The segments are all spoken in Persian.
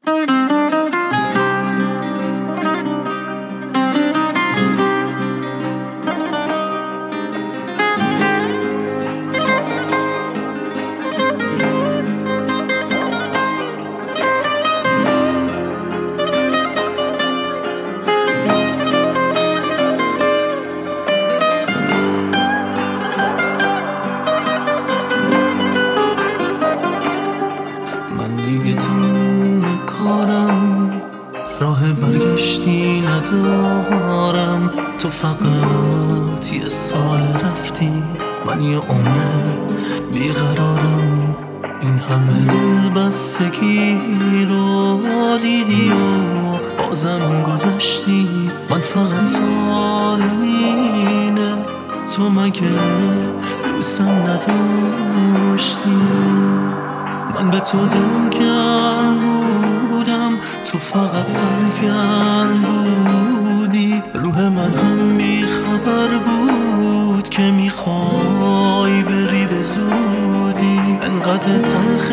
راه برگشتی ندارم، تو فقط یه سال رفتی، من یه عمره بیقرارم. این همه دل بستگی رو دیدی و بازم گذشتی، من فقط سالم اینه تو مگه دوستم نداشتی؟ من به تو دلگرم بودم، تو فقط سرگرم بودی. روح من هم بیخبر بود که میخوای بری به زودی. انقدر تلخ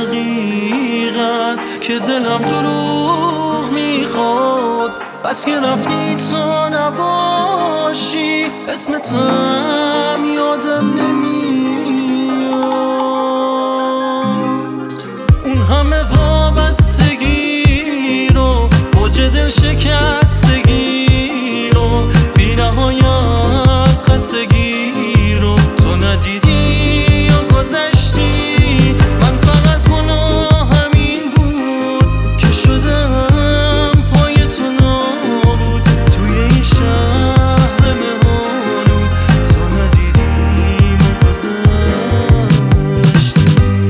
حقیقت که دلم دروغ میخواد، بس که رفتی تا نباشی، اسمتم یادم نمیاد. اون همه وابستگی رو، اوج دل شکستگی رو، بی نهایت خستگی رو تو ندیدی یا گذشتی. من فقط گناهم این بود که شدم پای تو نابود توی این شهر مه‌آلود. تو ندیدی یا گذشتی.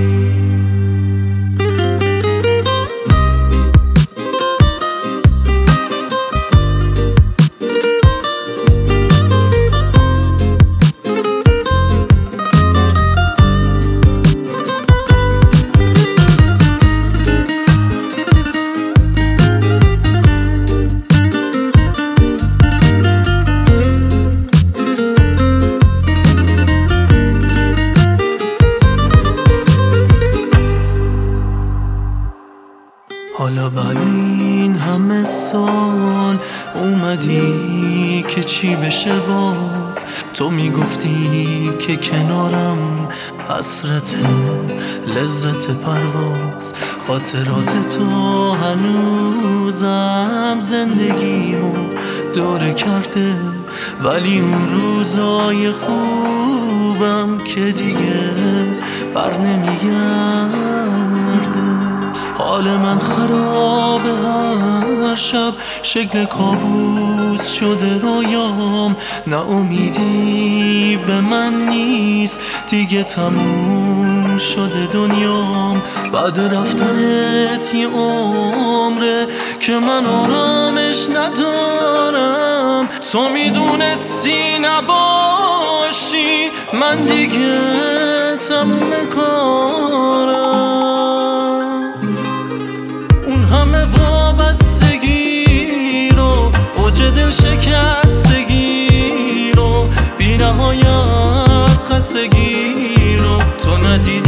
حالا بعد این همه سال اومدی که چی بشه باز؟ تو میگفتی که کنارم حسرت لذت پرواز. خاطرات تو هنوزم زندگیمو دوره کرده، ولی اون روزای خوبم که دیگه بر نمیگرده. حال من خرابه هر شب، شکل کابوس شده رویام. نه امیدی به من نیست دیگه، تموم شده دنیام. بعد رفتنت یه عمره که من آرامش ندارم. تو میدونستی نباشی، من دیگه تموم کارم. همه وابستگی رو، اوج دل شکستگی رو، بی نهایت خستگی رو تو ندیدی